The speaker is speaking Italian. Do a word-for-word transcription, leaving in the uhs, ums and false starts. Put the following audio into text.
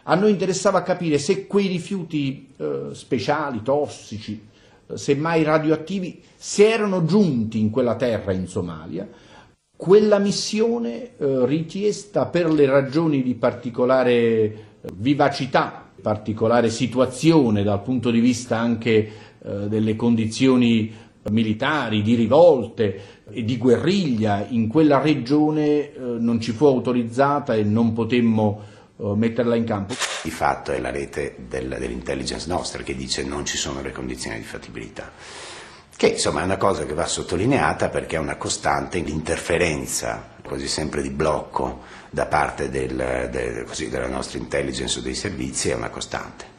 A noi interessava capire se quei rifiuti eh, speciali, tossici, semmai radioattivi, si erano giunti in quella terra in Somalia. Quella missione eh, richiesta per le ragioni di particolare vivacità, particolare situazione dal punto di vista anche eh, delle condizioni militari, di rivolte e di guerriglia in quella regione eh, non ci fu autorizzata e non potemmo eh, metterla in campo. Di fatto è la rete del, dell'intelligence nostra che dice non ci sono le condizioni di fattibilità, che insomma è una cosa che va sottolineata perché è una costante l'interferenza quasi sempre di blocco da parte del, del, così, della nostra intelligence o dei servizi, è una costante.